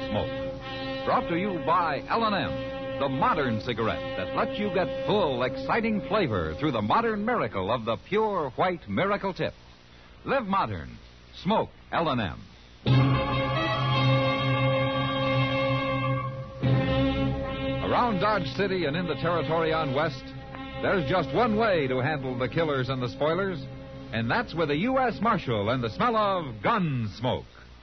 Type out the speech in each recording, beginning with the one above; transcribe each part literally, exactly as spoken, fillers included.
Gunsmoke. Brought to you by L and M, the modern cigarette that lets you get full, exciting flavor through the modern miracle of the pure white Miracle Tip. Live modern. Smoke L and M. Around Dodge City and in the territory on West, there's just one way to handle the killers and the spoilers, and that's with a U S Marshal and the smell of Gunsmoke.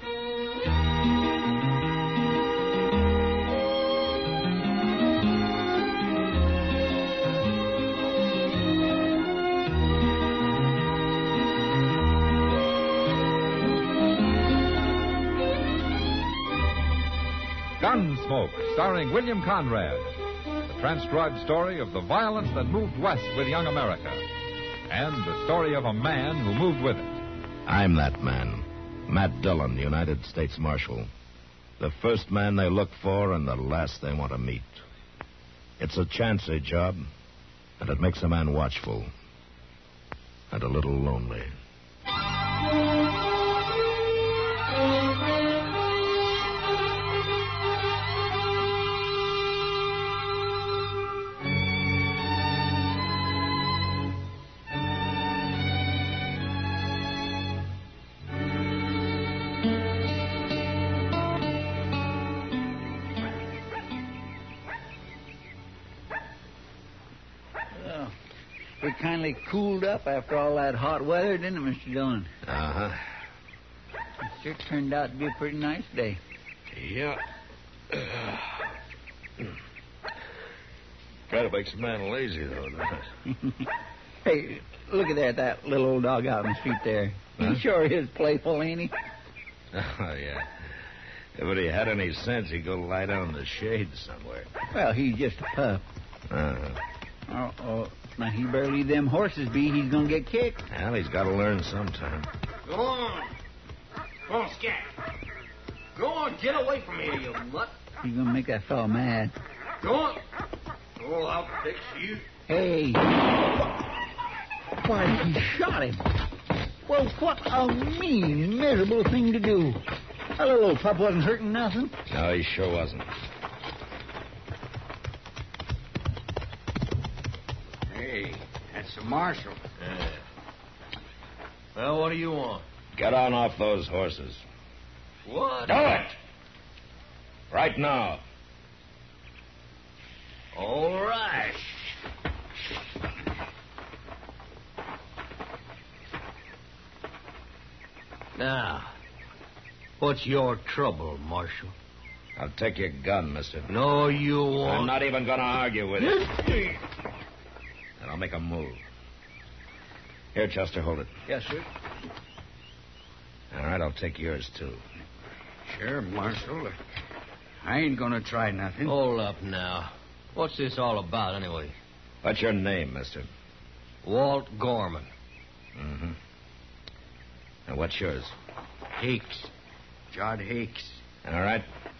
Gunsmoke, starring William Conrad. The transcribed story of the violence that moved west with young America. And the story of a man who moved with it. I'm that man. Matt Dillon, United States Marshal. The first man they look for and the last they want to meet. It's a chancy job, and it makes a man watchful. And a little lonely. It kindly cooled up after all that hot weather, didn't it, Mister Dillon? Uh-huh. It sure turned out to be a pretty nice day. Yeah. Kind of makes a man lazy, though, doesn't it? Hey, look at that, that little old dog out in the street there. Huh? He sure is playful, ain't he? Oh, yeah. If he had any sense, he'd go lie down in the shade somewhere. Well, he's just a pup. Uh-huh. Oh, oh, now he better leave them horses be. He's gonna get kicked. Well, he's got to learn sometime. Go on. Go on, Scat. Go on, get away from here, you mutt. He's gonna make that fellow mad. Go on. Oh, I'll fix you. Hey. Why, he shot him. Well, what a mean, miserable thing to do. That little old pup wasn't hurting nothing. No, he sure wasn't. Hey, that's the marshal. Yeah. Well, what do you want? Get on off those horses. What? Do it! Right now. All right. Now, what's your trouble, Marshal? I'll take your gun, mister. No, you won't. I'm not even going to argue with you. And I'll make a move. Here, Chester, hold it. Yes, sir. All right, I'll take yours, too. Sure, Marshal. I ain't gonna try nothing. Hold up now. What's this all about, anyway? What's your name, mister? Walt Gorman. Mm-hmm. And what's yours? Hakes. Jod Hakes. All right.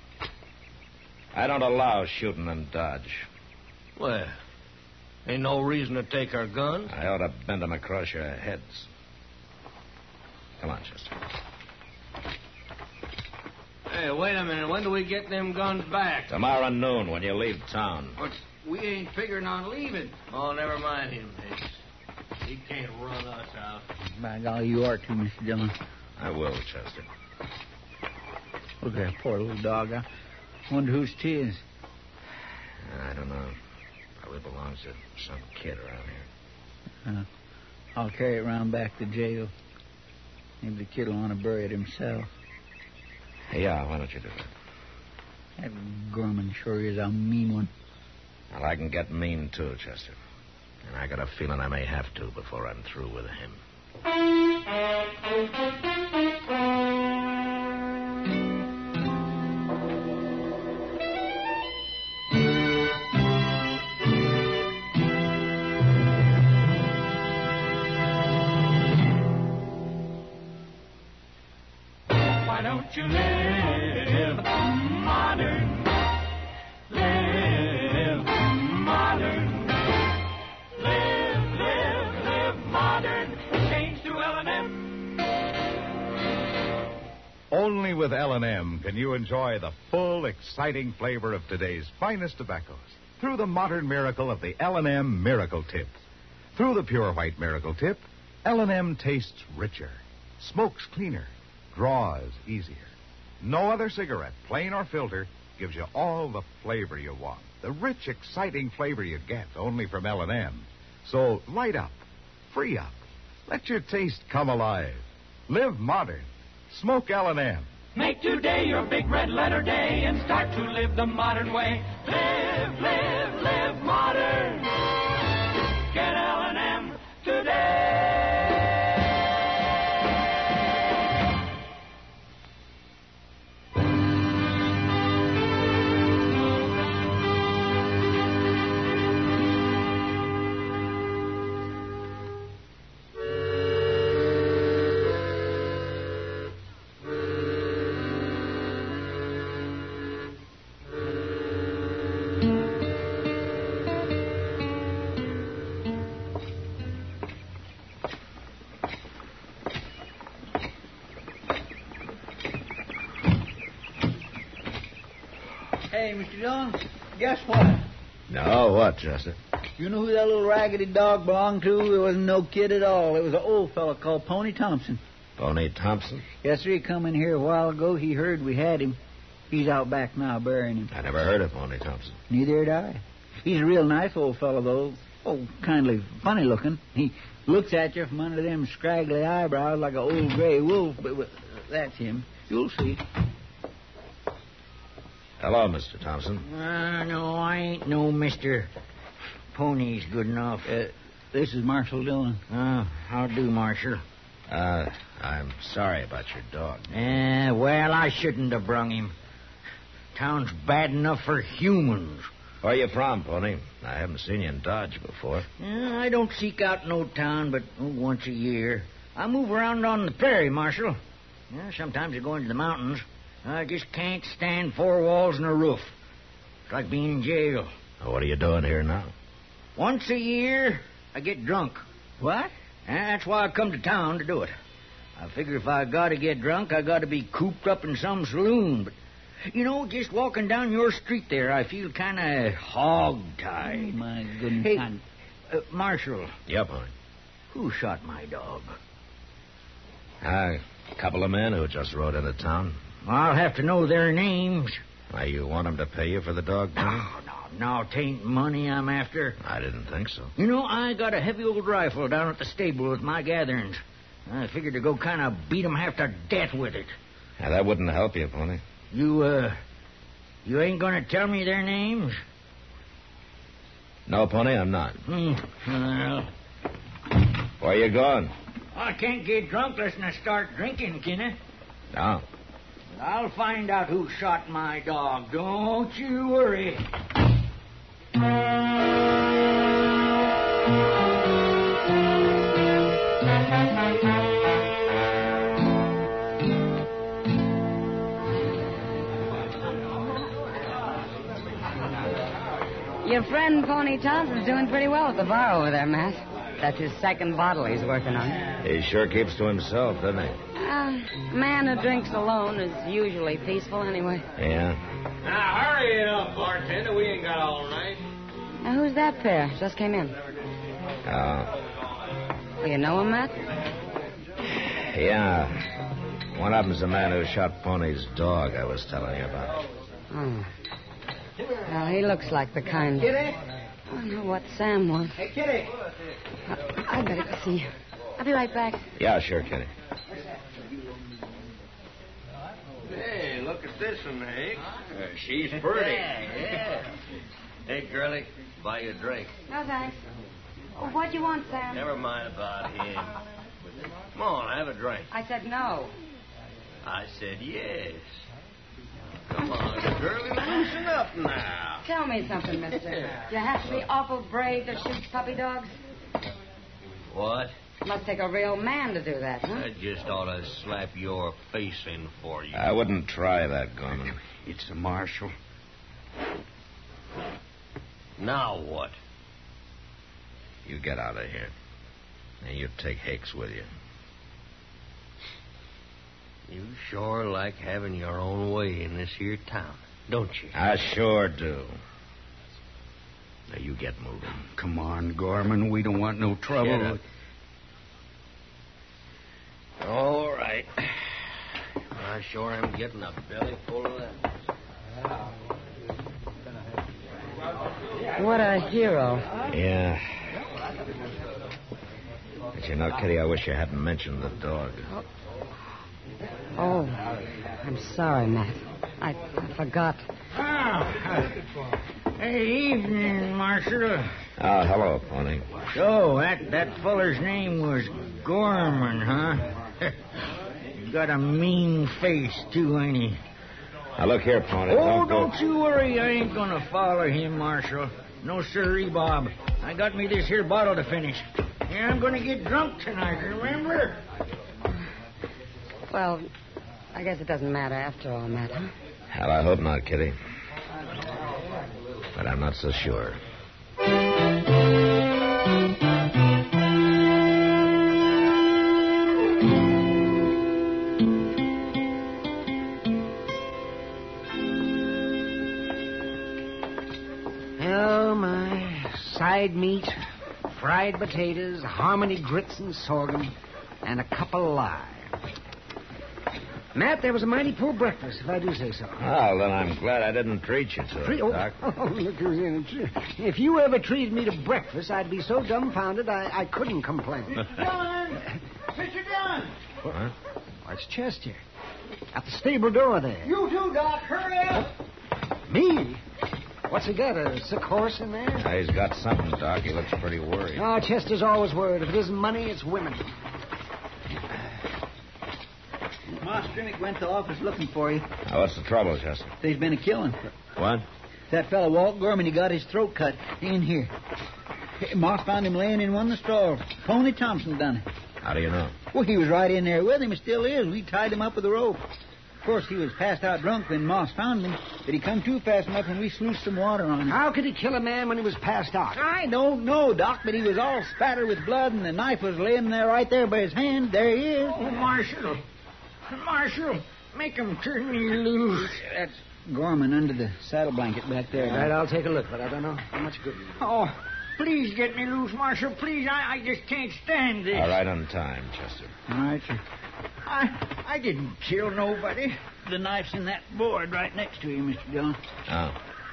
I don't allow shooting in Dodge. Well, ain't no reason to take our guns. I ought to bend them across your heads. Come on, Chester. Hey, wait a minute. When do we get them guns back? Tomorrow noon when you leave town. But we ain't figuring on leaving. Oh, never mind him, Hicks. He can't run us out. By golly, you are too, Mister Dillon. I will, Chester. Look at that poor little dog. I wonder whose 'tis. I don't know. Probably belongs to some kid around here. Uh, I'll carry it round back to jail. Maybe the kid will want to bury it himself. Yeah, why don't you do that? That Gorman sure is a mean one. Well, I can get mean, too, Chester. And I got a feeling I may have to before I'm through with him. Why don't you live modern? Live modern. Live, live, live modern. Change to L and M. Only with with L and M can you enjoy the full, exciting flavor of today's finest tobaccos through the modern miracle of the L and M Miracle Tip. Through the pure white Miracle Tip, L and M tastes richer, smokes cleaner, draws easier. No other cigarette, plain or filter, gives you all the flavor you want. The rich, exciting flavor you get only from L and M. So light up, free up, let your taste come alive. Live modern. Smoke L and M. Make today your big red letter day and start to live the modern way. Live, live, live modern. Get L and M today. Hey, Mister Dillon, guess what? No, what, Chester? You know who that little raggedy dog belonged to? It wasn't no kid at all. It was an old fellow called Pony Thompson. Pony Thompson? Yes, sir. He come in here a while ago. He heard we had him. He's out back now burying him. I never heard of Pony Thompson. Neither did I. He's a real nice old fellow, though. Oh, kindly funny looking. He looks at you from under them scraggly eyebrows like an old gray wolf. But, but that's him. You'll see. Hello, Mister Thompson. Uh, no, I ain't no Mister Pony's good enough. Uh, this is Marshal Dillon. Uh, how do, Marshal? Uh, I'm sorry about your dog. Eh, well, I shouldn't have brung him. Town's bad enough for humans. Where you from, Pony? I haven't seen you in Dodge before. Eh, I don't seek out no town but oh, once a year. I move around on the prairie, Marshal. Yeah, sometimes I go into the mountains. I just can't stand four walls and a roof. It's like being in jail. What are you doing here now? Once a year, I get drunk. What? And that's why I come to town to do it. I figure if I got to get drunk, I got to be cooped up in some saloon. But, you know, just walking down your street there, I feel kind of hog-tied. Oh, my goodness. Hey, uh, Marshal. Yeah, Pony. Who shot my dog? A couple of men who just rode into town. I'll have to know their names. Why, you want them to pay you for the dog, Pony? No, no, no, it ain't money I'm after. I didn't think so. You know, I got a heavy old rifle down at the stable with my gatherings. I figured to go kind of beat 'em half to death with it. Yeah, that wouldn't help you, Pony. You, uh, you ain't going to tell me their names? No, Pony, I'm not. Hmm, well, Where you going? I can't get drunk unless I start drinking, can I? No. I'll find out who shot my dog. Don't you worry. Your friend Pony Thompson's doing pretty well at the bar over there, Matt. That's his second bottle he's working on. He sure keeps to himself, doesn't he? Uh, a man who drinks alone is usually peaceful anyway. Yeah. Now, hurry it up, bartender. We ain't got all night. Now, who's that pair? Just came in. Oh. Do you know him, Matt? Yeah. One of them's the man who shot Pony's dog I was telling you about. Oh. Well, he looks like the kind... Kitty? I don't know what Sam wants. Hey, Kitty. I, I better go see you. I'll be right back. Yeah, sure, Kitty. Hey, look at this one, Hank. Uh, she's pretty. Yeah. Hey, girlie, buy you a drink. No, thanks. Oh, what do you want, Sam? Never mind about him. Come on, have a drink. I said no. I said yes. Come on, girlie, loosen up now. Tell me something, mister. Do you have to be awful brave to shoot puppy dogs? What? Must take a real man to do that, huh? I just ought to slap your face in for you. I wouldn't try that, Gorman. It's the marshal. Now what? You get out of here. And you take Hakes with you. You sure like having your own way in this here town, don't you? I sure do. Now, you get moving. Come on, Gorman. We don't want no trouble. Shut up. All right. I sure am getting a belly full of that. What a hero. Yeah. But you know, Kitty, I wish you hadn't mentioned the dog. Oh, I'm sorry, Matt. I, I forgot. Oh, hey, evening, Marshal. Oh, hello, Pony. So, that, that feller's name was Gorman, huh? He's got a mean face, too, ain't he? Now, look here, Pony. Oh, don't, don't go... you worry. I ain't going to follow him, Marshal. No sirree, Bob. I got me this here bottle to finish. Yeah, I'm going to get drunk tonight, remember? Well, I guess it doesn't matter after all, Matt, huh? Hell, I hope not, Kitty. But I'm not so sure. Oh, my side meat, fried potatoes, harmony grits and sorghum, and a cup of lye. Matt, that was a mighty poor breakfast, if I do say so. Well, then I'm glad I didn't treat you to Tre- it, oh, Doc. oh, look who's in it. If you ever treated me to breakfast, I'd be so dumbfounded I, I couldn't complain. Dillon! Mister Dillon! Huh? Why, it's Chester. At the stable door there. You too, Doc. Hurry up. Me? What's he got, a sick horse in there? Now, he's got something, Doc. He looks pretty worried. Oh, Chester's always worried. If it isn't money, it's women. Ma Strinnick went to the office looking for you. Now, what's the trouble, Chester? There's been a killing. What? That fellow, Walt Gorman, he got his throat cut in here. Moss found him laying in one of the stalls. Pony Thompson done it. How do you know? Well, he was right in there with him. He still is. We tied him up with a rope. Of course, he was passed out drunk when Moss found him, but he come too fast enough and we sluiced some water on him. How could he kill a man when he was passed out? I don't know, Doc, but he was all spattered with blood and the knife was laying there right there by his hand. There he is. Oh, Marshal. Marshal, make him turn me loose. That's Gorman under the saddle blanket back there. All right, I'll take a look, but I don't know how much good. Oh, please get me loose, Marshal. Please, I, I just can't stand this. All right, on time, Chester. All right, sir. I I didn't kill nobody. The knife's in that board right next to you, Mister Dillon. Oh.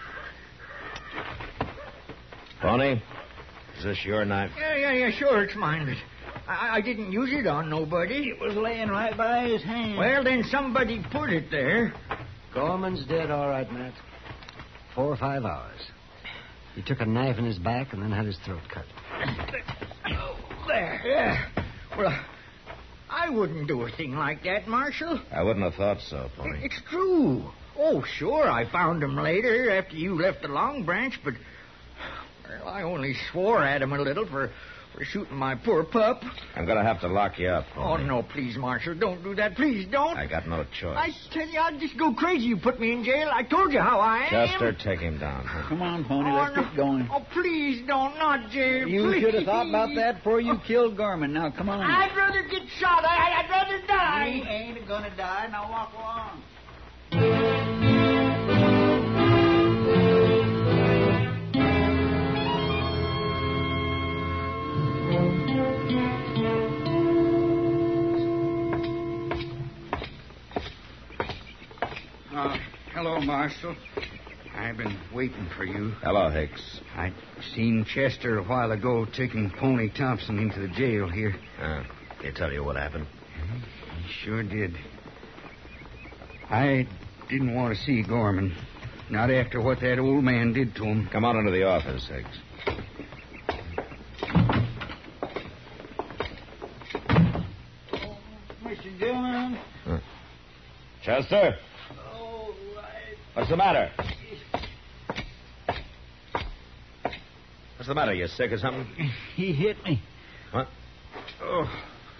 Pony, is this your knife? Yeah, yeah, yeah, sure, it's mine, but I, I didn't use it on nobody. It was laying right by his hand. Well, then somebody put it there. Gorman's dead, all right, Matt. Four or five hours. He took a knife in his back and then had his throat cut. There, yeah. Well, I wouldn't do a thing like that, Marshal. I wouldn't have thought so, Pony. It's true. Oh, sure, I found him later after you left the Long Branch, but well, I only swore at him a little for, for shooting my poor pup. I'm going to have to lock you up, Oh, Pony. no, please, Marshal, don't do that. Please don't. I got no choice. I tell you, I'd just go crazy. You put me in jail. I told you how I am. Chester, take him down. Huh? Come on, Pony, Oh, let's no. get going. Oh, please don't. Not jail. You please. should have thought about that before you killed Gorman. Now, come on. I'd rather get shot. I, I'd rather He die. ain't gonna die. Now walk along. Uh, hello, Marshal. I've been waiting for you. Hello, Hicks. I seen Chester a while ago taking Pony Thompson into the jail here. Uh, can he tell you what happened? He sure did. I didn't want to see Gorman. Not after what that old man did to him. Come on into the office, Hicks. Mister Dillon. Huh. Chester? Oh, right. What's the matter? What's the matter? You sick or something? He hit me. What? Oh,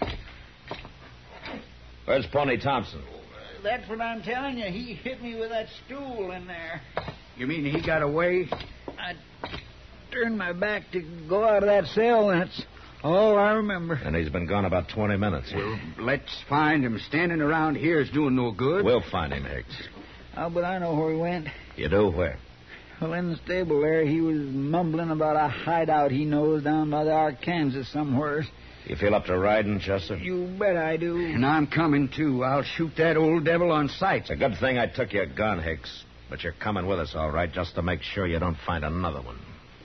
Where's Pony Thompson? that's what I'm telling you. He hit me with that stool in there. You mean he got away? I turned my back to go out of that cell, and that's Oh, I remember. And he's been gone about twenty minutes. Well, let's find him. Standing around here is doing no good. We'll find him, Hicks. Oh, but I know where he went. You do? Where? Well, in the stable there, he was mumbling about a hideout he knows down by the Arkansas somewhere. You feel up to riding, Chester? You bet I do. And I'm coming, too. I'll shoot that old devil on sight. It's a good thing I took your gun, Hicks. But you're coming with us, all right, just to make sure you don't find another one.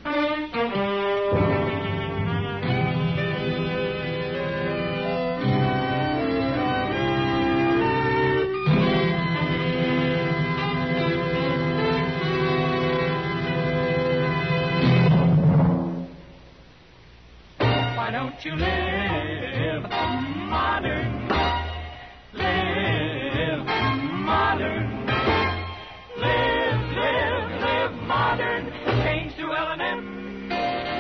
Why don't you live modern? Live modern. Live, live, live modern. Change to L and M.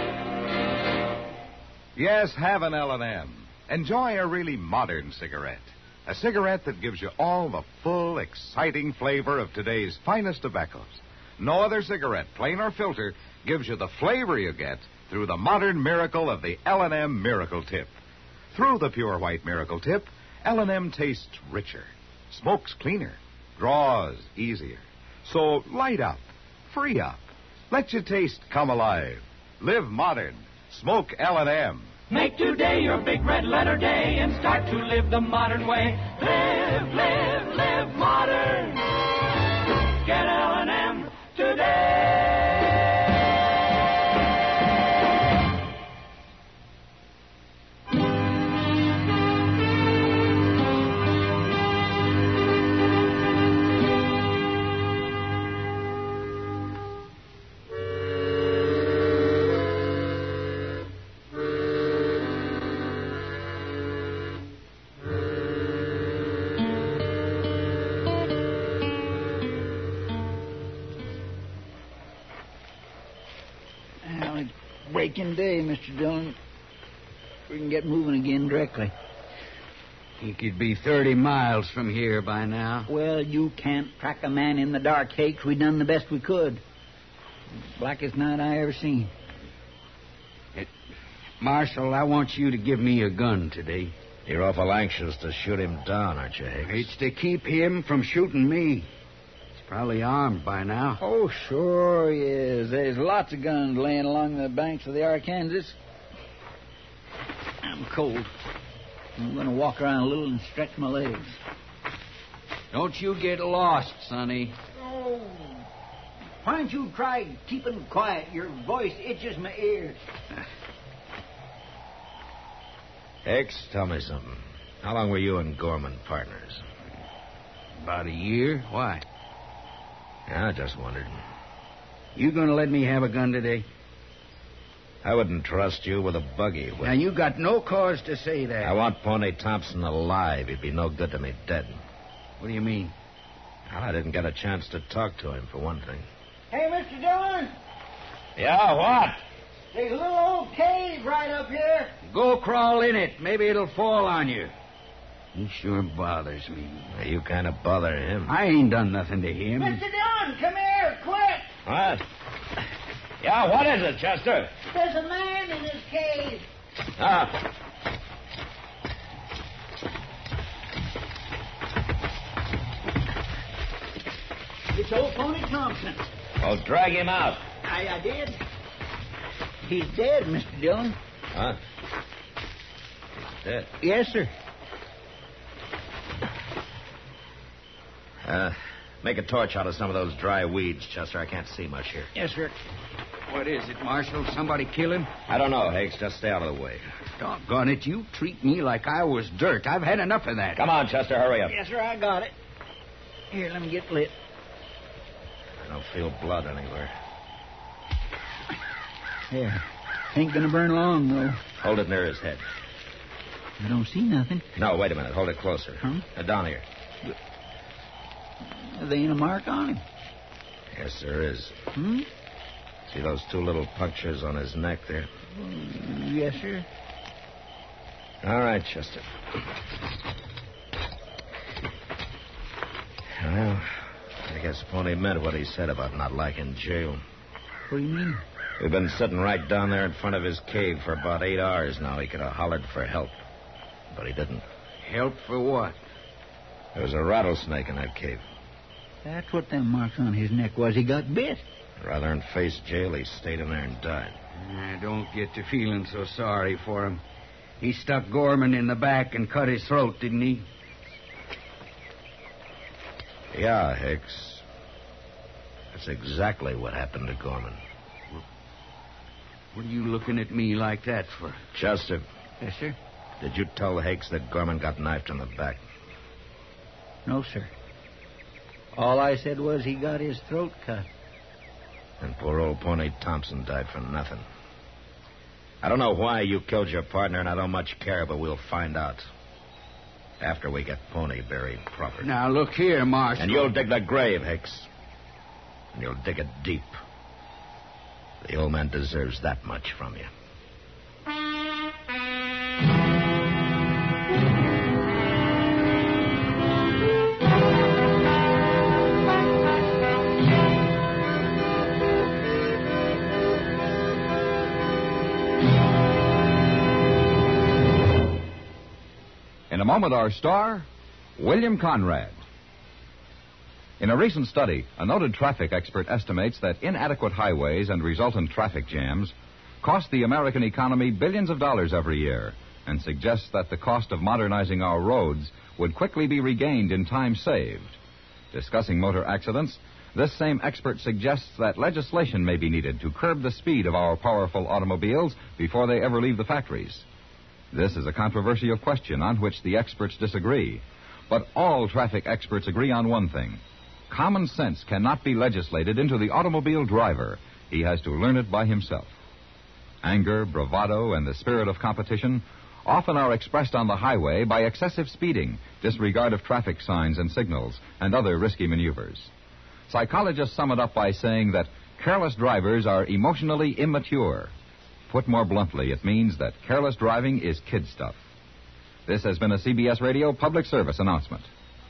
Yes, have an L and M. Enjoy a really modern cigarette. A cigarette that gives you all the full, exciting flavor of today's finest tobaccos. No other cigarette, plain or filter, gives you the flavor you get through the modern miracle of the L and M Miracle Tip. Through the pure white Miracle Tip, L and M tastes richer, smokes cleaner, draws easier. So light up, free up, let your taste come alive. Live modern, smoke L and M. Make today your big red letter day and start to live the modern way. Live, live, live modern. Get L and M today. Well, it's breaking day, Mister Dillon. We can get moving again directly. He could be thirty miles from here by now. Well, you can't track a man in the dark, Hakes. We done the best we could. Blackest night I ever seen. It, Marshal, I want you to give me a gun today. You're awful anxious to shoot him down, aren't you, Hicks? It's to keep him from shooting me. He's probably armed by now. Oh, sure he is. There's lots of guns laying along the banks of the Arkansas. I'm cold. I'm going to walk around a little and stretch my legs. Don't you get lost, Sonny. Oh. Why don't you try keeping quiet? Your voice itches my ears. Hicks, tell me something. How long were you and Gorman partners? About a year. Why? Yeah, I just wondered. You going to let me have a gun today? I wouldn't trust you with a buggy. Would Now, you got no cause to say that. I want Pony Thompson alive. He'd be no good to me dead. What do you mean? Well, I didn't get a chance to talk to him, for one thing. Hey, Mister Dillon. Yeah, what? There's a little old cave right up here. Go crawl in it. Maybe it'll fall on you. He sure bothers me. Now, you kind of bother him. I ain't done nothing to him. Mister Dillon, come here, quick. What? Yeah, what is it, Chester? There's a man in this cave. Ah. It's old Pony Thompson. Oh, drag him out. I, I did. He's dead, Mister Dillon. Huh? He's dead. Yes, sir. Uh, make a torch out of some of those dry weeds, Chester. I can't see much here. Yes, sir. What is it, Marshal? Somebody kill him? I don't know, Hicks. Just stay out of the way. Doggone it, you treat me like I was dirt. I've had enough of that. Come on, Chester, hurry up. Yes, sir, I got it. Here, let me get lit. I don't feel blood anywhere. There. Ain't gonna burn long, though. Hold it near his head. I don't see nothing. No, wait a minute. Hold it closer. Huh? Uh, down here. There ain't a mark on him. Yes, there is. Hmm? See those two little punctures on his neck there? Mm, yes, sir. All right, Chester. Well, I guess Pony meant what he said about not liking jail. What do you mean? We've been sitting right down there in front of his cave for about eight hours now. He could have hollered for help, but he didn't. Help for what? There was a rattlesnake in that cave. That's what them marks on his neck was. He got bit. Rather than face jail, he stayed in there and died. I don't get to feeling so sorry for him. He stuck Gorman in the back and cut his throat, didn't he? Yeah, Hicks. That's exactly what happened to Gorman. What are you looking at me like that for? Chester. Yes, sir? Did you tell Hicks that Gorman got knifed in the back? No, sir. All I said was he got his throat cut. And poor old Pony Thompson died for nothing. I don't know why you killed your partner, and I don't much care, but we'll find out. After we get Pony buried proper. Now, look here, Marshal. And you'll dig the grave, Hicks. And you'll dig it deep. The old man deserves that much from you. In a moment, our star, William Conrad. In a recent study, a noted traffic expert estimates that inadequate highways and resultant traffic jams cost the American economy billions of dollars every year, and suggests that the cost of modernizing our roads would quickly be regained in time saved. Discussing motor accidents, this same expert suggests that legislation may be needed to curb the speed of our powerful automobiles before they ever leave the factories. This is a controversial question on which the experts disagree. But all traffic experts agree on one thing. Common sense cannot be legislated into the automobile driver. He has to learn it by himself. Anger, bravado, and the spirit of competition often are expressed on the highway by excessive speeding, disregard of traffic signs and signals, and other risky maneuvers. Psychologists sum it up by saying that careless drivers are emotionally immature. Put more bluntly, it means that careless driving is kid stuff. This has been a C B S Radio public service announcement.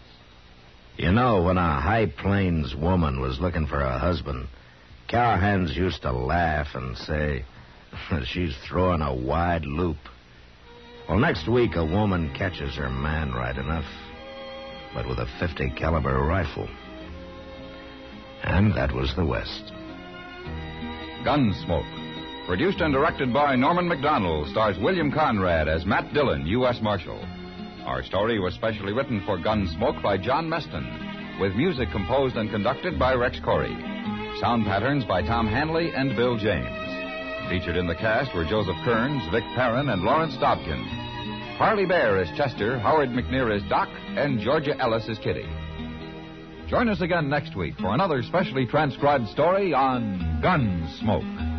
You know, when a High Plains woman was looking for a husband, cowhands used to laugh and say, she's throwing a wide loop. Well, next week, a woman catches her man right enough, but with a fifty caliber rifle. And that was the West. Gunsmoke. Produced and directed by Norman Macdonald, stars William Conrad as Matt Dillon, U S Marshal. Our story was specially written for Gunsmoke by John Meston, with music composed and conducted by Rex Corey. Sound patterns by Tom Hanley and Bill James. Featured in the cast were Joseph Kearns, Vic Perrin, and Lawrence Dobkin. Parley Bear is Chester, Howard McNear is Doc, and Georgia Ellis is Kitty. Join us again next week for another specially transcribed story on Gunsmoke.